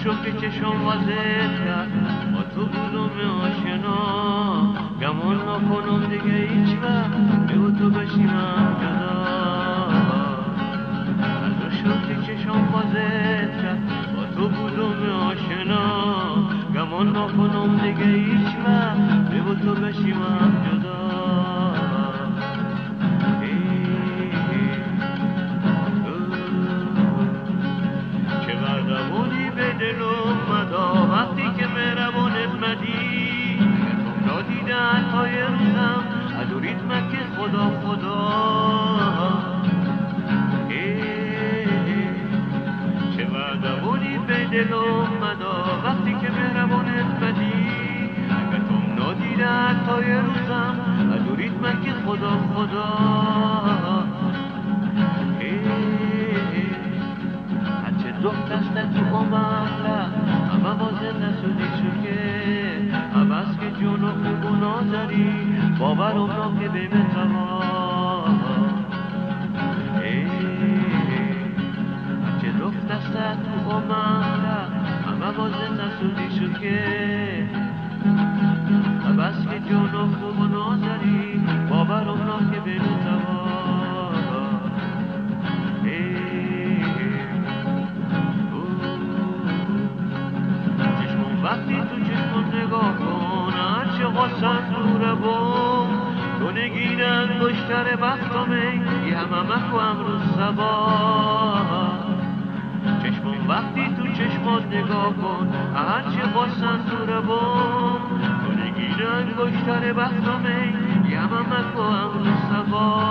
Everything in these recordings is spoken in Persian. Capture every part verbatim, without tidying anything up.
شد که چشم وزد کرد با تو بودم آشنا، گمان نکنم دیگه هیچ وقت به تو بشینم جدا. از شد که چشم وزد کرد با تو بودم آشنا، گمان نکنم دیگه هیچ وقت به تو بشینم جدا. وقتی که مهربانت مدی اگه تو نادیدن تا یه روزم از ریتمت که خدا خدا. چه وعدمونی به دل اومدا وقتی که مهربانت مدی اگه تو نادیدن تا یه روزم از ریتمت که خدا خدا. هرچه دخت است تو آمد موازه نسودی شد که عوض که جون و خوب و نازری باور اونا که بیمه توا. هرچه رفت دست تو آمد موازه نسودی شد که عوض که جون و خوب و نازری باور اونا که بیمه توا. وقتی تو چشم نگاه کن هرچه قاسم دوره بوم تو نگینن گشتر بختمه یه همه و امروز سبا. چشم وقتی تو چشمات نگاه کن هرچه قاسم دوره بوم تو نگینن گشتر بختمه یه همه و امروز سبا.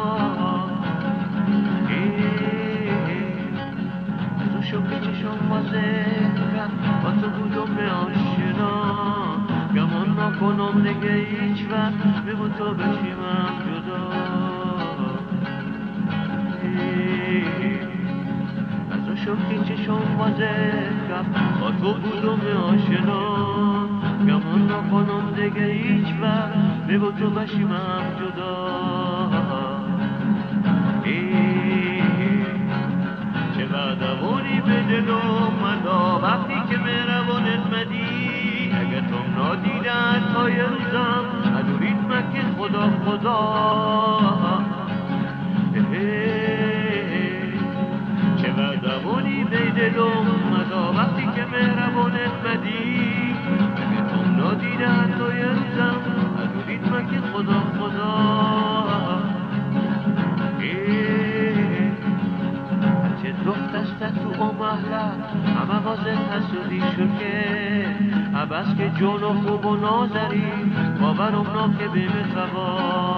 از شو که چشم وازه با تو بودم به آشنا، گمان نکنم دیگه هیچ وقت به تو بشیمم جدا. از شو که چشم وازه با تو بودم به آشنا، گمان نکنم دیگه هیچ وقت به تو بشیمم جدا. چه وعدمونی به دل اومدا وقتی که مهربانت مدی اگه تو نادیدن تا یه روزم از ریتمت که خدا خدا. چه وعدمونی به دل اومدا وقتی که مهربانت مدی اگه تو نادیدن تا یه روزم از ریتمت که خدا خدا. دخت است تو امهله همه واسه حسودی شد که عباس که جون و خوب و نازری باور اونا که بیمه توا.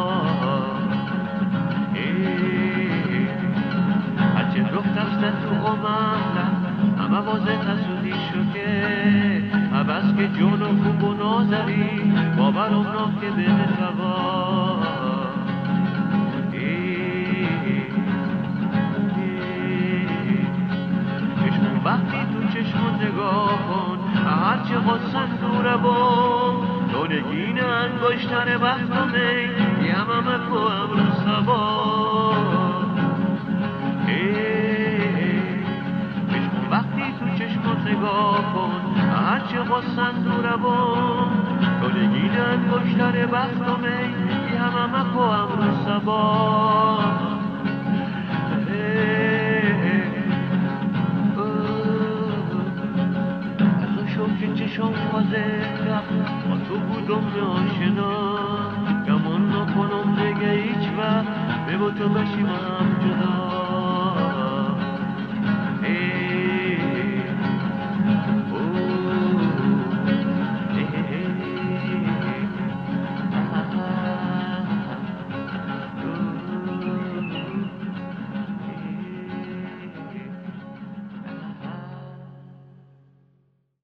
هرچه دخت است تو امهله همه واسه حسودی شد که عباس که جون و خوب و نازری باور اونا که بیمه توا. وقتی تو چشم نگاه کن هرچه قصد دوره بوم تو نگین انگشتر بختمه یه همه تو امروز سبا. وقتی تو چشم نگاه کن هرچه قصد دوره بوم تو نگین انگشتر بختمه یه همه تو امروز سبا. که چشم وازه با تو بودم به آشنا، گمان نکنم دیگه هیچ وقت به تو بشیمم جدا.